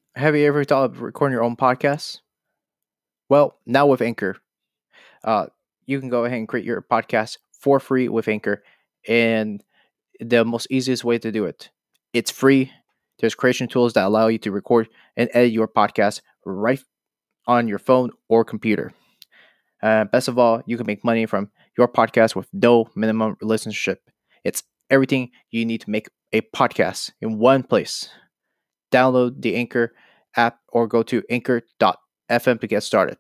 Have you ever thought of recording your own podcast? Well, now with Anchor, uh, you can go ahead and create your podcast for free with Anchor, and the most easiest way to do it. It's free. There's creation tools that allow you to record and edit your podcast right on your phone or computer. Best of all, you can make money from your podcast with no minimum listenership. It's everything you need to make a podcast in one place. Download the Anchor app or go to anchor.fm to get started.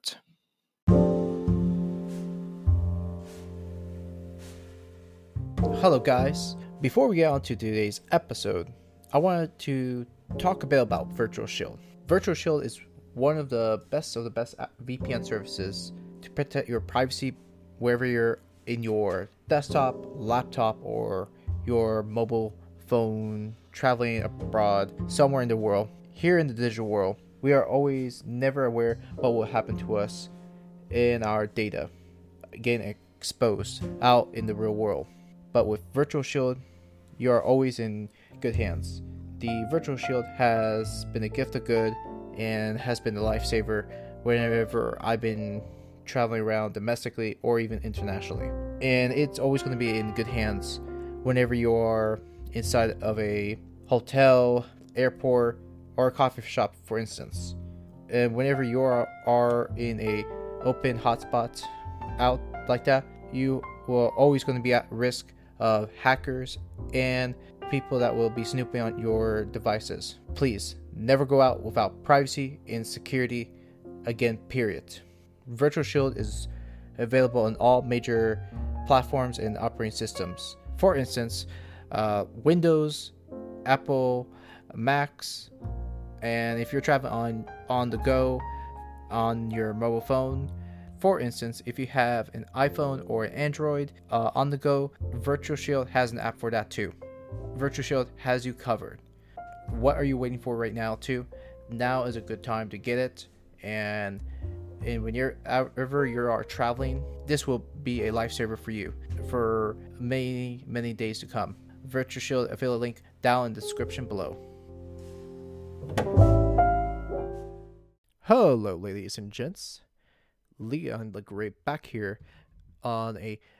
Hello, guys. Before we get on to today's episode, I wanted to talk a bit about Virtual Shield. Virtual Shield is one of the best VPN services to protect your privacy wherever you're in your desktop, laptop, or your mobile phone, traveling abroad, somewhere in the world. Here in the digital world, we are always never aware what will happen to us in our data getting exposed out in the real world. But with Virtual Shield, you are always in good hands. The Virtual Shield has been a gift of good and has been a lifesaver whenever I've been traveling around domestically or even internationally. And it's always going to be in good hands whenever you are inside of a hotel, airport, or a coffee shop, for instance. And whenever you are in a open hotspot out like that, you will always going to be at risk of hackers and people that will be snooping on your devices. Please never go out without privacy and security again, period. Virtual Shield is available on all major platforms and operating systems. For instance, Windows, Apple, Macs, and if you're traveling on the go on your mobile phone. For instance, if you have an iPhone or an Android on the go, Virtual Shield has an app for that too. Virtual Shield has you covered. What are you waiting for right now too? Now is a good time to get it, and when you're ever you are traveling, this will be a lifesaver for you for many days to come. Virtual Shield, affiliate link down in the description below. Hello, ladies and gents. Leon the Great back here on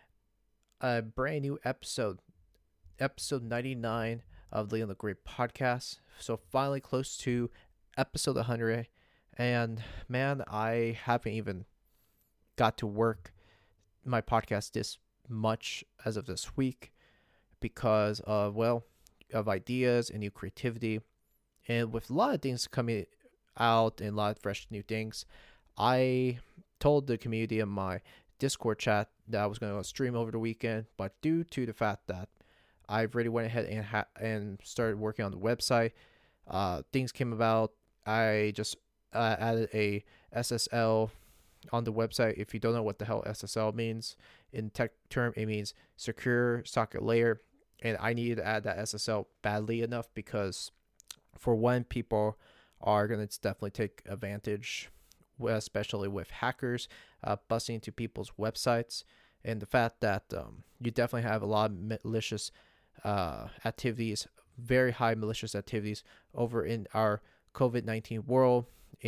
a brand new episode 99 of Leon the Great podcast. So finally close to episode 100, and man, I haven't even got to work my podcast this much as of this week because of ideas and new creativity, and with a lot of things coming out and a lot of fresh new things. I told the community in my Discord chat that I was going to stream over the weekend, but due to the fact that I really went ahead and started working on the website, things came about. I just added a SSL on the website. If you don't know what the hell SSL means, in tech term, it means secure socket layer, and I needed to add that SSL badly enough because for one, people are going to definitely take advantage, especially with hackers busting into people's websites, and the fact that you definitely have a lot of malicious activities, very high malicious activities over in our COVID-19 world,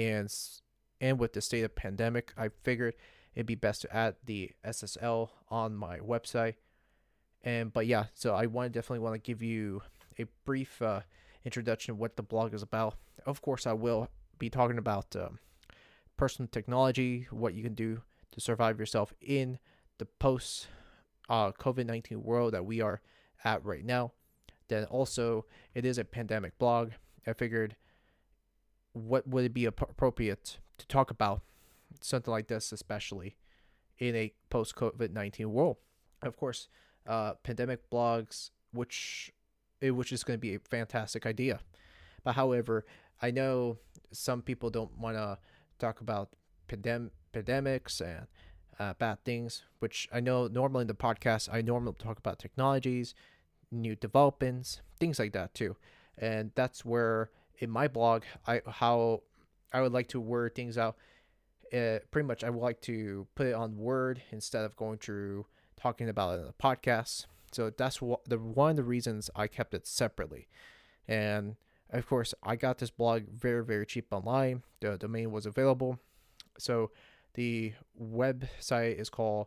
and with the state of pandemic, I figured it'd be best to add the SSL on my website. But yeah, so I definitely want to give you a brief introduction of what the blog is about. Of course, I will be talking about personal technology, what you can do to survive yourself in the post COVID-19 world that we are at right now. Then also, it is a pandemic blog. I figured, what would it be appropriate to talk about something like this, especially in a post COVID-19 world? Of course, pandemic blogs, which is going to be a fantastic idea. But however, I know some people don't want to talk about pandemics and bad things, which I know normally in the podcast, I normally talk about technologies, new developments, things like that too. And that's where in my blog, how I would like to word things out. Pretty much, I would like to put it on Word instead of going through talking about it in a podcast. So that's one of the reasons I kept it separately. And Of course, I got this blog very, very cheap online. The domain was available. So the website is called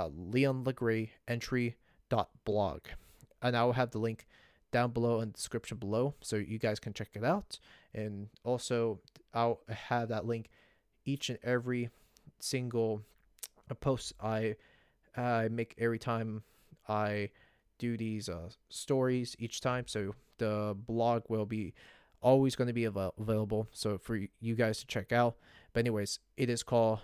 leonlegreentry.blog. And I will have the link down below in the description below so you guys can check it out. And also, I'll have that link each and every single post I make every time I do these stories each time. So the blog will be always going to be available so for you guys to check out. But anyways, it is called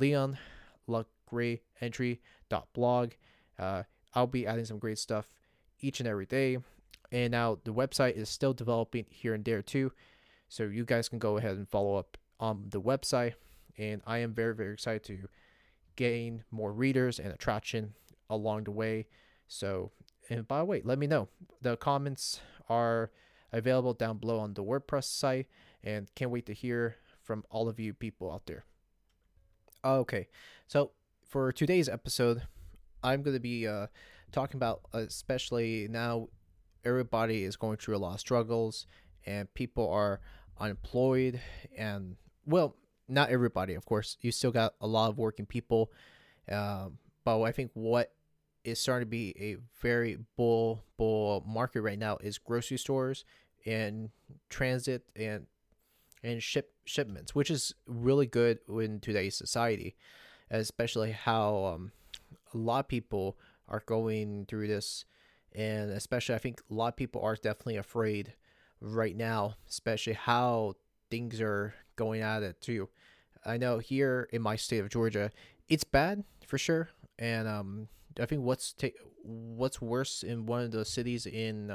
leonlegreentry.blog. I'll be adding some great stuff each and every day. And now the website is still developing here and there too. So you guys can go ahead and follow up on the website. And I am very, very excited to gain more readers and attraction along the way. So, and by the way, let me know. The comments are available down below on the WordPress site, and can't wait to hear from all of you people out there. Okay, so for today's episode, I'm going to be talking about, especially now, everybody is going through a lot of struggles, and people are unemployed, and well, not everybody, of course. You still got a lot of working people, but I think what is starting to be a very bull market right now is grocery stores and transit and shipments, which is really good in today's society, especially how a lot of people are going through this, and especially I think a lot of people are definitely afraid right now, especially how things are going at it too. I know here in my state of Georgia, it's bad for sure, and I think what's worse in one of the cities in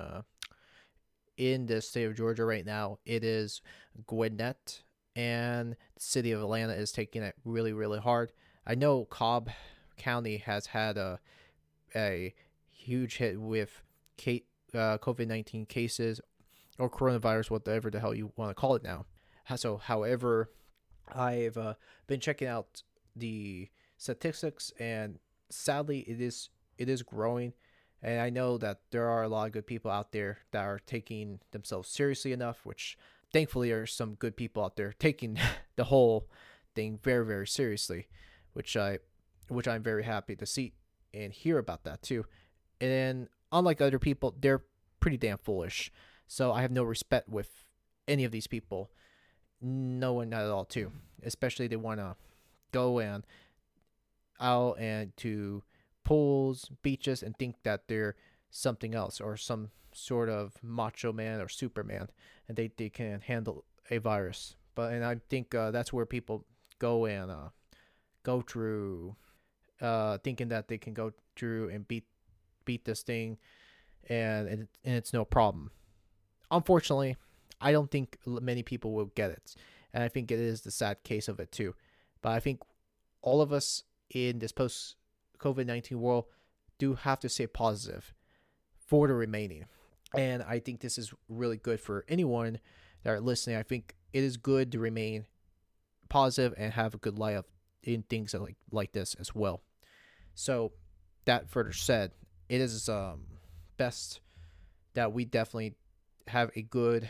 the state of Georgia right now, it is Gwinnett, and the city of Atlanta is taking it really, really hard. I know Cobb County has had a huge hit with COVID-19 cases or coronavirus, whatever the hell you want to call it now. So, however, I've been checking out the statistics, and sadly, it is growing. And I know that there are a lot of good people out there that are taking themselves seriously enough, which thankfully are some good people out there taking the whole thing very, very seriously, which I'm very happy to see and hear about that too. And unlike other people, they're pretty damn foolish. So I have no respect with any of these people. No one at all too. Especially they want to go and out and to pools, beaches, and think that they're something else or some sort of macho man or superman, and they can handle a virus. And I think that's where people go and go through thinking that they can go through and beat this thing, and it's no problem. Unfortunately, I don't think many people will get it, and I think it is the sad case of it too. But I think all of us in this post COVID-19 world do have to stay positive for the remaining. And I think this is really good for anyone that are listening. I think it is good to remain positive and have a good life in things like this as well. So that further said, it is best that we definitely have a good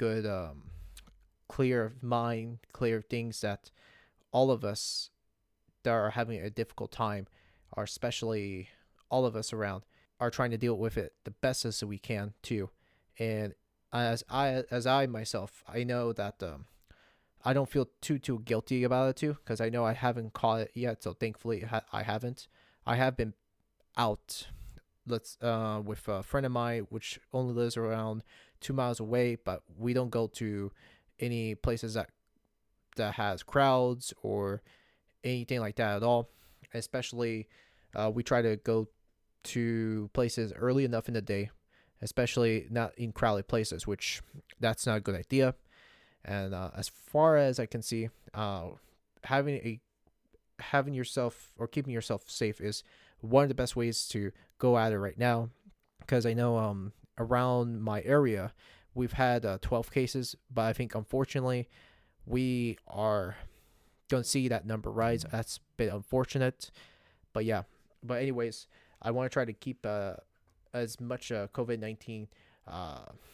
clear mind, clear things that all of us that are having a difficult time, or especially all of us around, are trying to deal with it the best as we can too. And as I myself, I know that I don't feel too guilty about it too, because I know I haven't caught it yet. So thankfully, I haven't. I have been out. With a friend of mine, which only lives around 2 miles away, but we don't go to any places that has crowds or anything like that at all. Especially, we try to go to places early enough in the day, especially not in crowded places, which that's not a good idea. And as far as I can see, having yourself or keeping yourself safe is one of the best ways to go at it right now. Because I know around my area, we've had 12 cases, but I think unfortunately we are going to see that number rise. That's a bit unfortunate, but yeah. But anyways, I want to try to keep as much COVID-19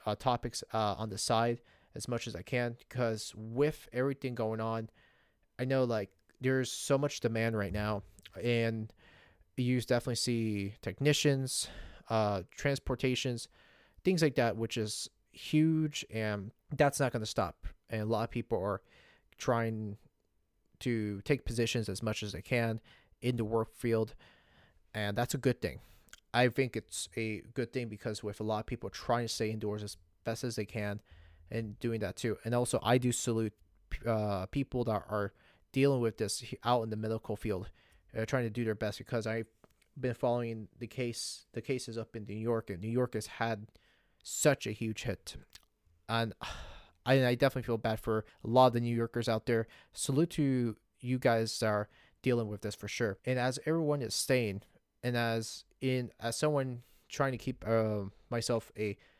topics on the side as much as I can, because with everything going on, I know like there's so much demand right now, and you definitely see technicians, transportations, things like that, which is huge, and that's not going to stop. And a lot of people are trying to take positions as much as they can in the work field, and that's a good thing. I think it's a good thing because with a lot of people trying to stay indoors as best as they can and doing that too. And also, I do salute people that are dealing with this out in the medical field, trying to do their best, because I've been following the cases up in New York, and New York has had such a huge hit. And I definitely feel bad for a lot of the New Yorkers out there. Salute to you guys that are dealing with this for sure. And as everyone is staying, and as someone trying to keep myself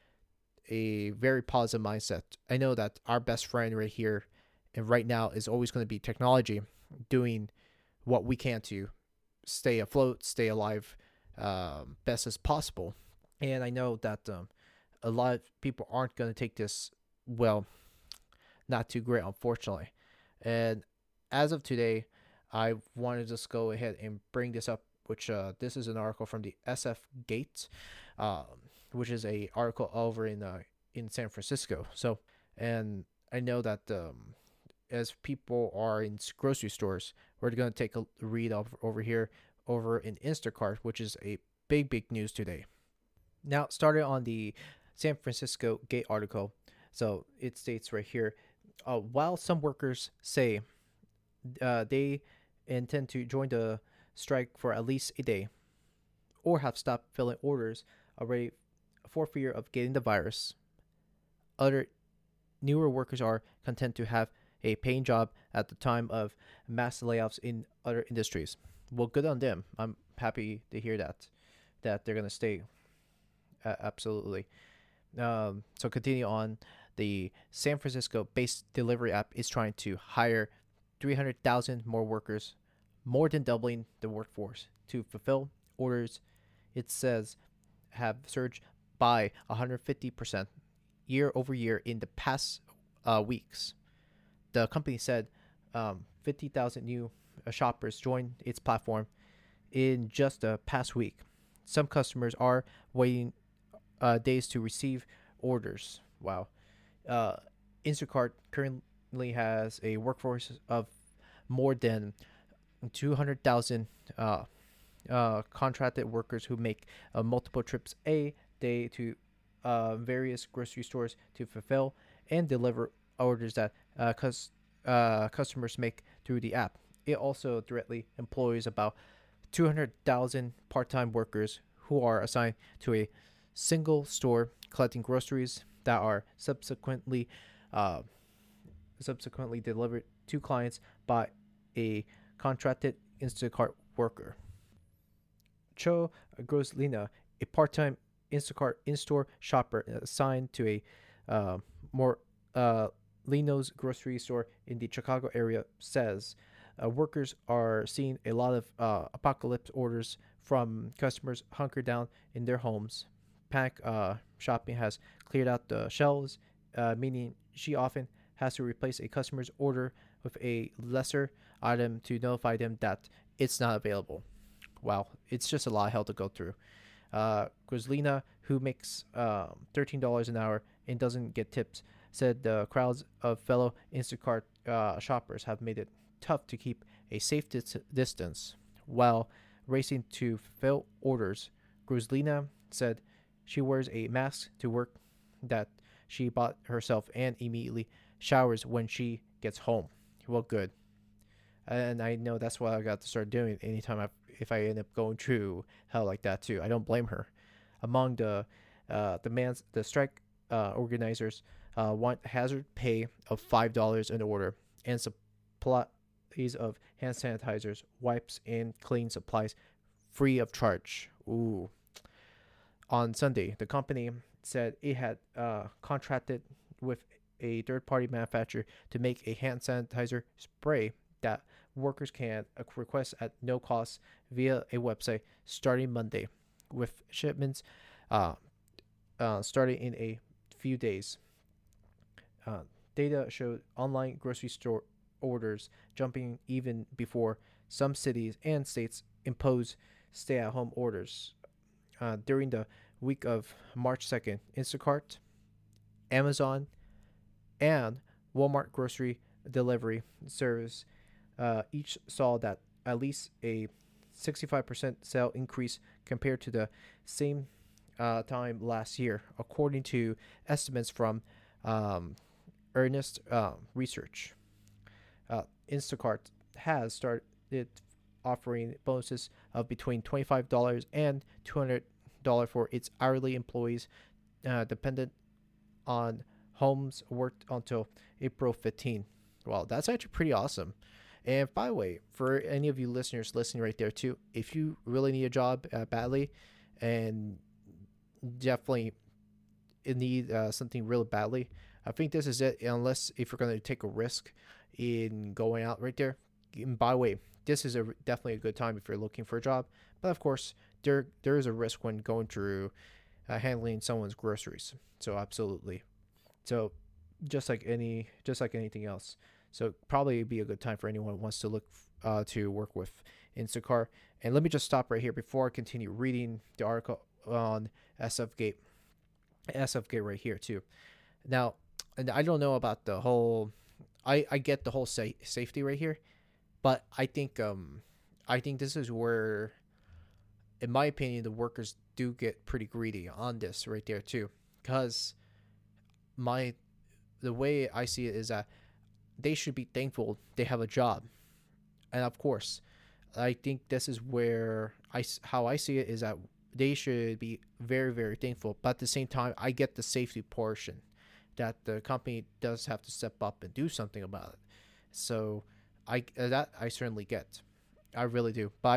a very positive mindset, I know that our best friend right here and right now is always going to be technology, doing what we can to stay afloat, stay alive, best as possible. And I know that a lot of people aren't going to take this well, not too great, unfortunately. And as of today, I want to just go ahead and bring this up, which this is an article from the SF Gate, um, which is a article over in San Francisco. So, and I know that as people are in grocery stores, we're going to take a read over here over in Instacart, which is a big news today. Now, started on the San Francisco Gate article. So it states right here, while some workers say they intend to join the strike for at least a day or have stopped filling orders already for fear of getting the virus, other newer workers are content to have a paying job at the time of mass layoffs in other industries. Well, good on them. I'm happy to hear that they're going to stay. Absolutely. So continue on. The San Francisco-based delivery app is trying to hire 300,000 more workers, more than doubling the workforce to fulfill orders. It says have surged by 150% year over year in the past weeks. The company said 50,000 new shoppers joined its platform in just the past week. Some customers are waiting days to receive orders. Wow. Instacart currently has a workforce of more than 200,000 contracted workers who make multiple trips a day to various grocery stores to fulfill and deliver orders that customers make through the app. It also directly employs about 200,000 part-time workers who are assigned to a single store collecting groceries that are subsequently delivered to clients by a contracted Instacart worker. Cho Groslina, a part-time Instacart in-store shopper assigned to a more Lino's grocery store in the Chicago area, says workers are seeing a lot of apocalypse orders from customers hunkered down in their homes. Panic shopping has cleared out the shelves, meaning she often has to replace a customer's order with a lesser item to notify them that it's not available. Wow, it's just a lot of hell to go through. Grislina, who makes $13 an hour and doesn't get tips, said the crowds of fellow Instacart shoppers have made it tough to keep a safe distance while racing to fulfill orders. Grislina said she wears a mask to work that she bought herself and immediately showers when she gets home. Well, good. And I know that's what I got to start doing anytime if I end up going through hell like that too. I don't blame her. Among the strike organizers want hazard pay of $5 an order and supplies of hand sanitizers, wipes, and cleaning supplies free of charge. Ooh. On Sunday, the company said it had contracted with a third-party manufacturer to make a hand sanitizer spray that workers can request at no cost via a website starting Monday, with shipments starting in a few days. Uh, Data showed online grocery store orders jumping even before some cities and states impose stay-at-home orders. During the week of March 2nd, Instacart, Amazon, and Walmart grocery delivery service each saw that at least a 65% sale increase compared to the same time last year, according to estimates from um, Earnest Research. Instacart has started offering bonuses of between $25 and $200 for its hourly employees, dependent on homes worked until April 15. Wow, that's actually pretty awesome. And by the way, for any of you listeners listening right there too, if you really need a job badly and definitely need something really badly, I think this is it. Unless if you're going to take a risk in going out right there. And by the way, this is definitely a good time if you're looking for a job. But of course, there is a risk when going through handling someone's groceries. So absolutely. So just like anything else. So probably be a good time for anyone who wants to look to work with Instacart. And let me just stop right here before I continue reading the article on SF Gate. SF Gate right here too. Now, and I don't know about the whole. I get the whole safety right here, but I think this is where, in my opinion, the workers do get pretty greedy on this right there too, because my the way I see it is that they should be thankful they have a job, and of course, I think this is where how I see it is that they should be very very thankful, but at the same time, I get the safety portion that the company does have to step up and do something about it. So I certainly get, I really do. But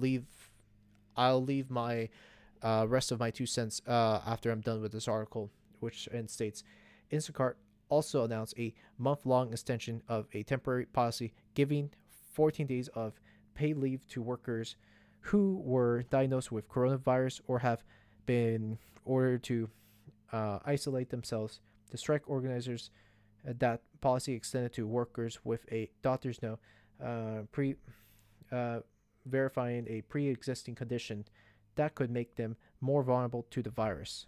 I'll leave my rest of my 2 cents after I'm done with this article, which states Instacart also announced a month-long extension of a temporary policy giving 14 days of paid leave to workers who were diagnosed with coronavirus or have been ordered to isolate themselves. The strike organizers that policy extended to workers with a doctor's note verifying a pre-existing condition that could make them more vulnerable to the virus.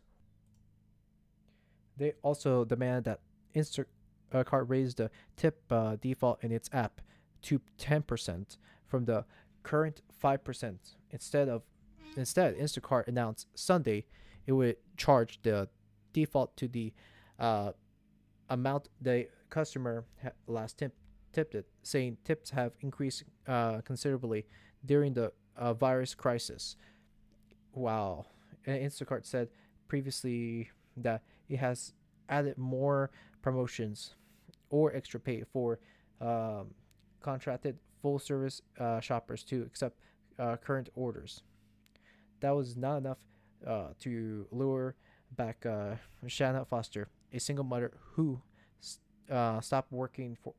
They also demand that Instacart raise the tip default in its app to 10% from the current 5%. Instead, Instacart announced Sunday it would charge the default to the amount the customer last tipped it, saying tips have increased considerably during the virus crisis. Wow. And Instacart said previously that it has added more promotions or extra pay for contracted full service shoppers to accept current orders. That was not enough to lure back Shanna Foster, a single mother who stopped working for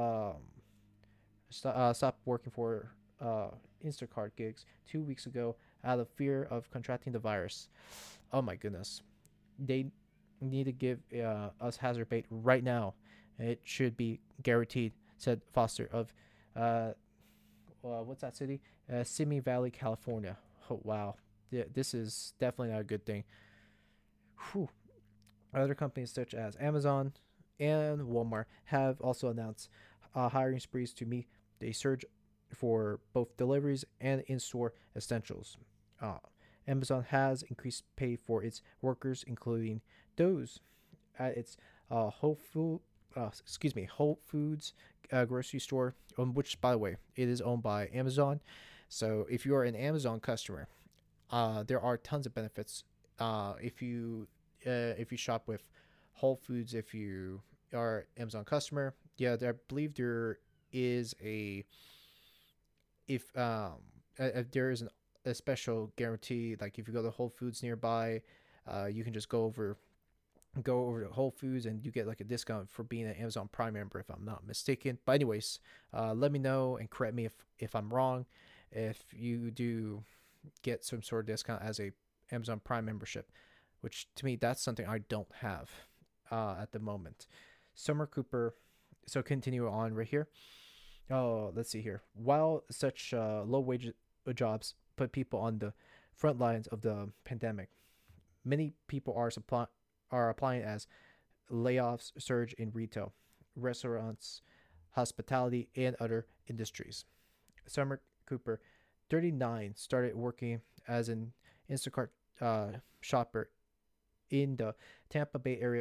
Instacart gigs 2 weeks ago out of fear of contracting the virus. Oh my goodness, they need to give us hazard pay right now. It should be guaranteed," said Foster of what's that city? Simi Valley, California. Oh wow, this is definitely not a good thing. Whew. Other companies such as Amazon and Walmart have also announced hiring sprees to meet the surge for both deliveries and in-store essentials. Uh, Amazon has increased pay for its workers, including those at its Whole Foods grocery store, which, by the way, it is owned by Amazon. So if you are an Amazon customer, there are tons of benefits. If you shop with Whole Foods, if you are Amazon customer, yeah, I believe there is if there is a special guarantee. Like if you go to Whole Foods nearby, you can just go over to Whole Foods and you get like a discount for being an Amazon Prime member, if I'm not mistaken. But anyways, let me know and correct me if I'm wrong. If you do get some sort of discount as a Amazon Prime membership, which to me that's something I don't have. at the moment. Summer Cooper. So continue on right here. Oh, let's see here. While such low wage jobs put people on the front lines of the pandemic, many people are applying as layoffs surge in retail, restaurants, hospitality, and other industries. Summer Cooper, 39, started working as an Instacart shopper in the Tampa Bay area,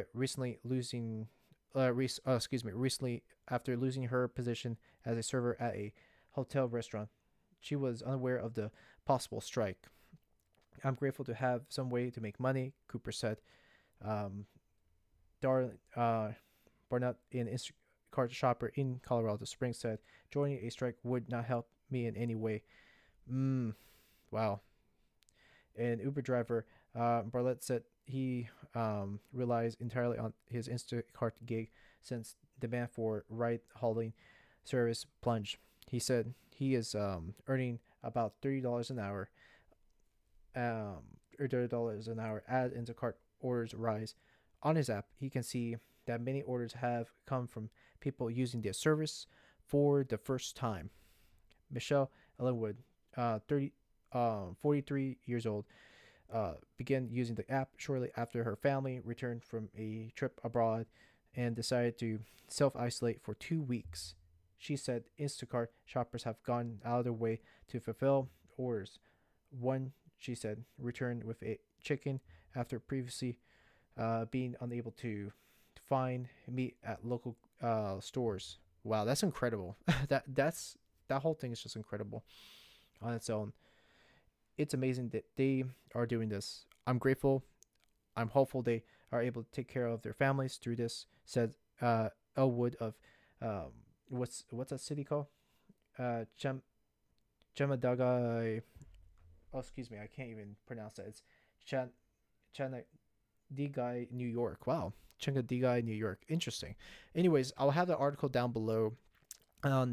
recently after losing her position as a server at a hotel restaurant. She was unaware of the possible strike. I'm grateful to have some way to make money, Cooper said. Um, Darlene Barnett, an Instacart shopper in Colorado Springs, said joining a strike would not help me in any way. Mm, wow. An Uber driver, Bartlett said he relies entirely on his Instacart gig since demand for ride hauling service plunged. He said he is earning about $30 an hour, or $30 an hour as Instacart orders rise. On his app, he can see that many orders have come from people using their service for the first time. Michelle Ellenwood, 43 years old, began using the app shortly after her family returned from a trip abroad and decided to self isolate for 2 weeks. She said Instacart shoppers have gone out of their way to fulfill orders. One, she said, returned with a chicken after previously being unable to find meat at local stores. Wow, that's incredible. That whole thing is just incredible on its own. It's amazing that they are doing this. I'm grateful. I'm hopeful they are able to take care of their families through this. Said Elwood of um, what's that city called? Chem Chemadagai. Oh, excuse me, I can't even pronounce that. It's Chan Chanadigai, New York. Wow, Chanadigai, New York. Interesting. Anyways, I'll have the article down below on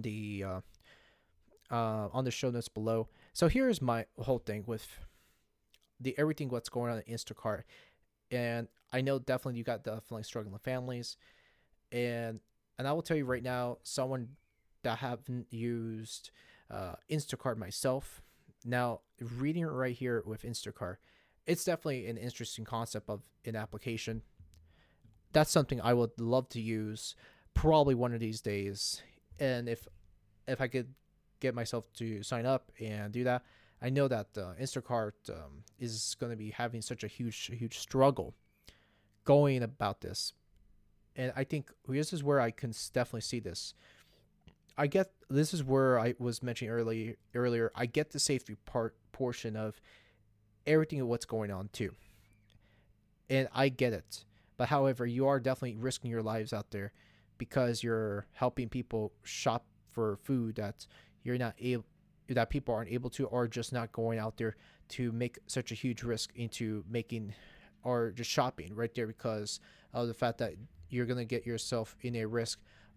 the show notes below. So here's my whole thing with the everything what's going on in Instacart, and I know definitely you got definitely struggling families, and I will tell you right now, someone that haven't used Instacart myself. Now reading it right here with Instacart, it's definitely an interesting concept of an application. That's something I would love to use probably one of these days, and if I could get myself to sign up and do that. I know that Instacart is going to be having such a huge struggle going about this, and I think this is where I can definitely see this. I get this is where I was mentioning earlier. I get the safety portion of everything of what's going on too, and I get it. But however, you are definitely risking your lives out there because you're helping people shop for food that you're not able that people aren't able to, or just not going out there to make such a huge risk into making or just shopping right there because of the fact that you're gonna get yourself in a risk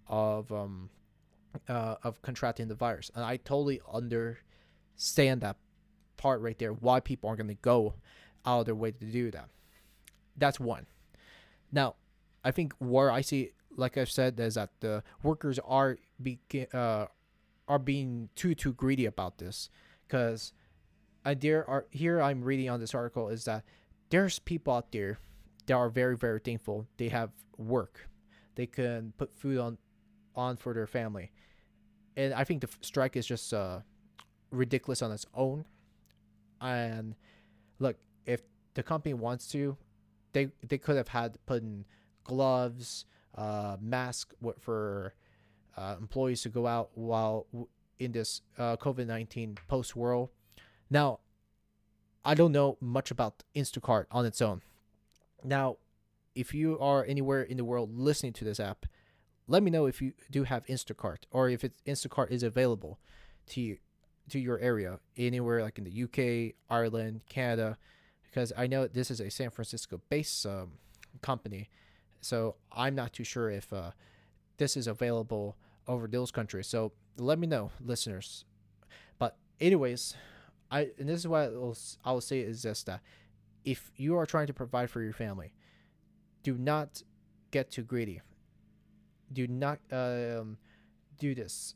of contracting the virus. And I totally understand that part right there, why people aren't gonna go out of their way to do that. That's one. Now, I think where I see, like I've said, is that the workers are being too greedy about this, because here I'm reading on this article is that there's people out there that are very thankful they have work, they can put food on for their family, and I think the strike is just ridiculous on its own. And look, if the company wants to, they could have had put in gloves, mask for employees to go out while in this COVID-19 post world. Now, I don't know much about Instacart on its own. Now, if you are anywhere in the world listening to this app, let me know if you do have Instacart, or if Instacart is available to you, to your area, anywhere like in the UK, Ireland, Canada, because I know this is a San Francisco based company. So I'm not too sure if this is available over those countries. So let me know, listeners. But anyways, and this is what I will say is just that if you are trying to provide for your family, do not get too greedy. Do not do this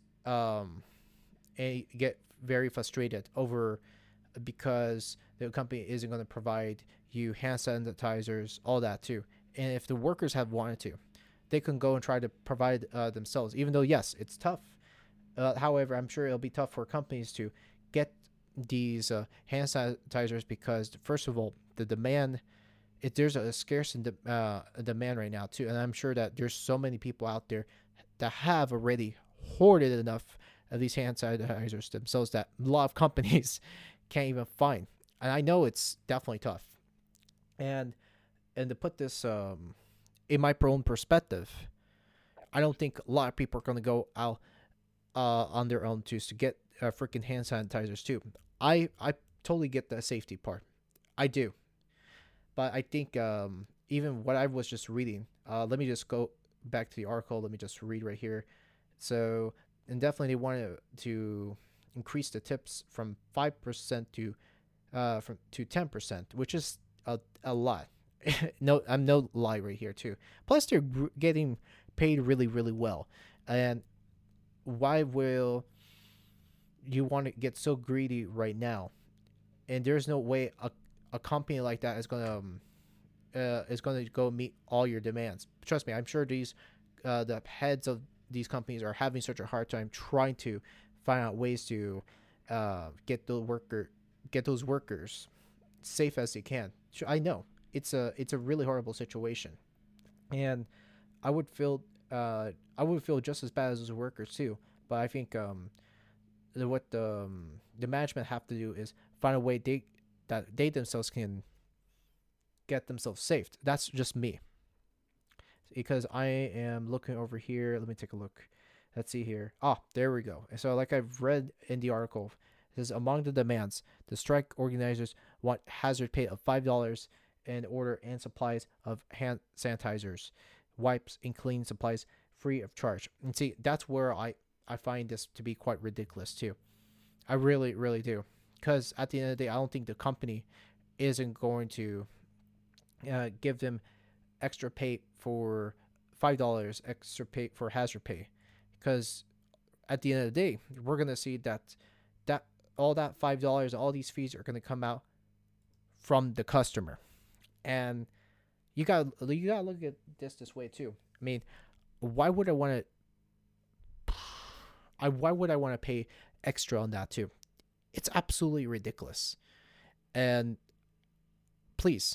and get very frustrated over because the company isn't going to provide you hand sanitizers, all that too. And if the workers have wanted to, they can go and try to provide themselves. Even though yes, it's tough. However, I'm sure it'll be tough for companies to get these hand sanitizers because first of all, the demand. There's a scarce demand right now too, and I'm sure that there's so many people out there that have already hoarded enough of these hand sanitizers themselves that a lot of companies can't even find. And I know it's definitely tough. And to put this in my own perspective, I don't think a lot of people are going to go out on their own to get freaking hand sanitizers too. I totally get the safety part. I do. But I think even what I was just reading, let me just go back to the article. Let me just read right here. So, and definitely they wanted to increase the tips from 5% to 10%, which is a lot. No, I'm no lie right here too. Plus, they're getting paid really, really well. And why will you want to get so greedy right now? And there's no way a company like that is gonna go meet all your demands. Trust me, I'm sure the heads of these companies are having such a hard time trying to find out ways to get those workers safe as they can. I know it's a really horrible situation, and I would feel just as bad as those workers too. But I think what the management have to do is find a way that they themselves can get themselves saved. That's just me. Because I am looking over here. Let me take a look. Let's see here. There we go. So like I've read in the article, it says among the demands, the strike organizers want hazard pay of $5 and order and supplies of hand sanitizers, wipes, and cleaning supplies free of charge. And see, that's where I find this to be quite ridiculous too. I really, really do. Because at the end of the day, I don't think the company isn't going to give them extra pay for $5 extra pay for hazard pay, because at the end of the day, we're gonna see that all that $5 all these fees are gonna come out from the customer, and you gotta look at this way too. I mean, why would I want to? Why would I want to pay extra on that too? It's absolutely ridiculous. And please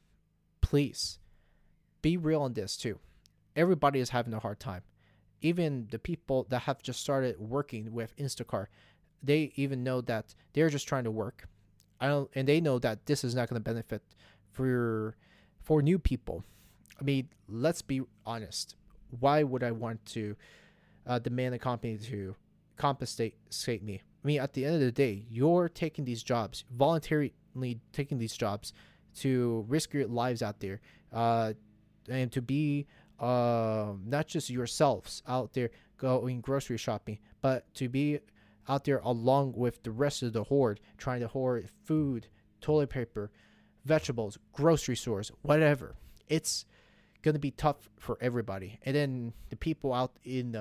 be real on this too. Everybody is having a hard time. Even the people that have just started working with Instacart, they even know that they're just trying to work. And they know that this is not going to benefit for new people. I mean, let's be honest. Why would I want to demand a company to compensate me? I mean, at the end of the day, you're taking these jobs, voluntarily taking these jobs to risk your lives out there, and to be not just yourselves out there going grocery shopping, but to be out there along with the rest of the horde, trying to hoard food, toilet paper, vegetables, grocery stores, whatever. It's gonna be tough for everybody. And then the people out in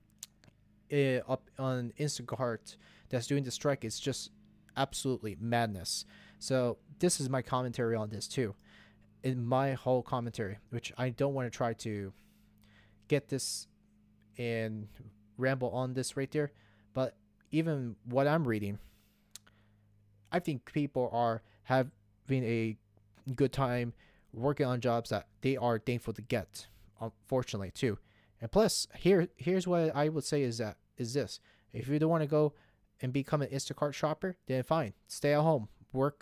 up on Instacart that's doing the strike is just absolutely madness. So this is my commentary on this too. In my whole commentary, which I don't want to try to get this and ramble on this right there, but even what I'm reading, I think people are having a good time working on jobs that they are thankful to get, unfortunately too. And plus, here's what I would say is this: if you don't want to go and become an Instacart shopper, then fine, stay at home, work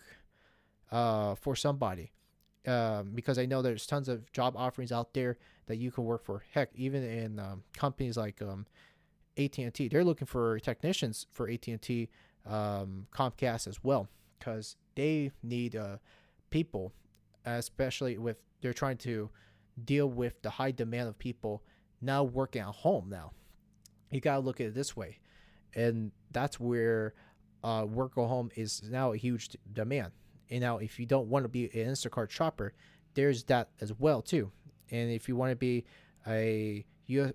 for somebody. Because I know there's tons of job offerings out there that you can work for. Heck, even in companies like AT&T, they're looking for technicians for AT&T, Comcast as well, because they need people, especially with they're trying to deal with the high demand of people now working at home. Now, you gotta look at it this way, and that's where work at home is now a huge demand. And now, if you don't want to be an Instacart shopper, there's that as well too. And if you want to be a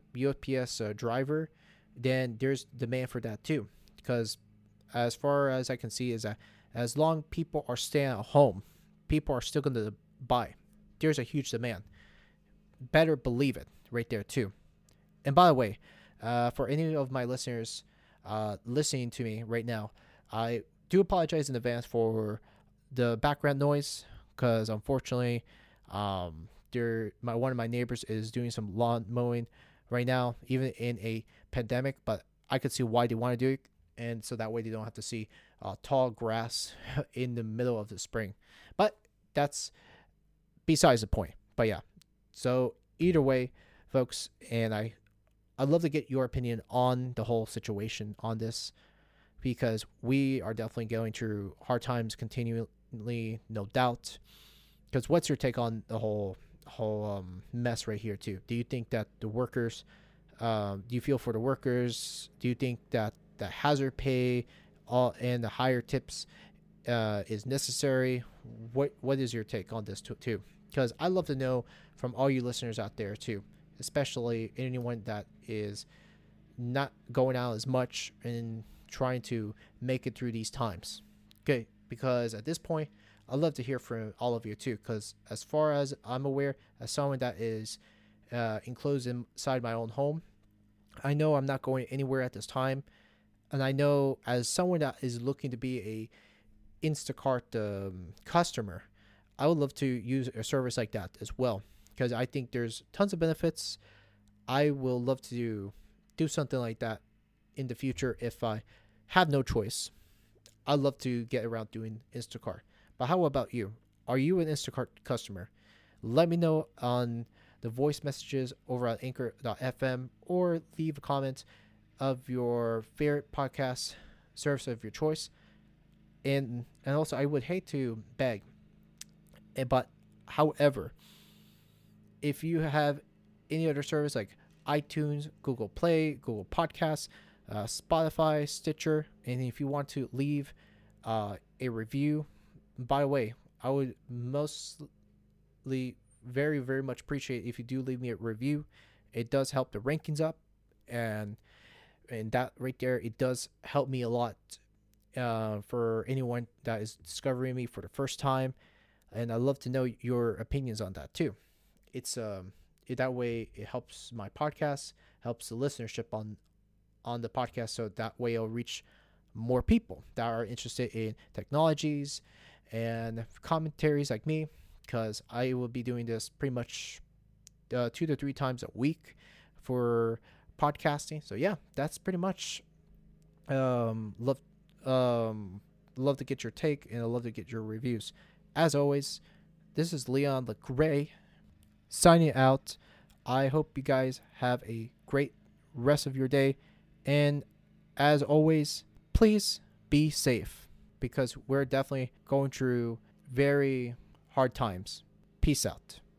UPS driver, then there's demand for that too. Because as far as I can see, is that as long people are staying at home, people are still going to buy. There's a huge demand. Better believe it right there too. And by the way, for any of my listeners listening to me right now, I do apologize in advance for the background noise because unfortunately, one of my neighbors is doing some lawn mowing right now, even in a pandemic. But I could see why they want to do it, and so that way they don't have to see tall grass in the middle of the spring. But that's besides the point. But yeah, so either way, folks, and I'd love to get your opinion on the whole situation on this because we are definitely going through hard times continually, no doubt. Because what's your take on the whole mess right here too? Do you think that the workers, do you feel for the workers? Do you think that the hazard pay and the higher tips is necessary? What is your take on this too? Because I'd love to know from all you listeners out there too, especially anyone that is not going out as much and trying to make it through these times. Okay, because at this point, I'd love to hear from all of you too. Because as far as I'm aware, as someone that is enclosed inside my own home, I know I'm not going anywhere at this time, and I know as someone that is looking to be a Instacart customer, I would love to use a service like that as well because I think there's tons of benefits. I will love to do something like that in the future if I have no choice. I'd love to get around doing Instacart. But how about you? Are you an Instacart customer? Let me know on the voice messages over at anchor.fm or leave a comment of your favorite podcast service of your choice. And also, I would hate to beg, but however, if you have any other service like iTunes, Google Play, Google Podcasts, Spotify, Stitcher, and if you want to leave a review, by the way, I would mostly very, very much appreciate if you do leave me a review. It does help the rankings up, and that right there, it does help me a lot for anyone that is discovering me for the first time. And I'd love to know your opinions on that too. It's that way it helps my podcast, helps the listenership on the podcast, so that way it'll reach more people that are interested in technologies and commentaries like me, because I will be doing this pretty much 2 to 3 times a week for podcasting. So yeah, that's pretty much love to get your take, and I love to get your reviews. As always, this is Leon LeGray signing out. I hope you guys have a great rest of your day, and as always, please be safe because we're definitely going through very hard times. Peace out.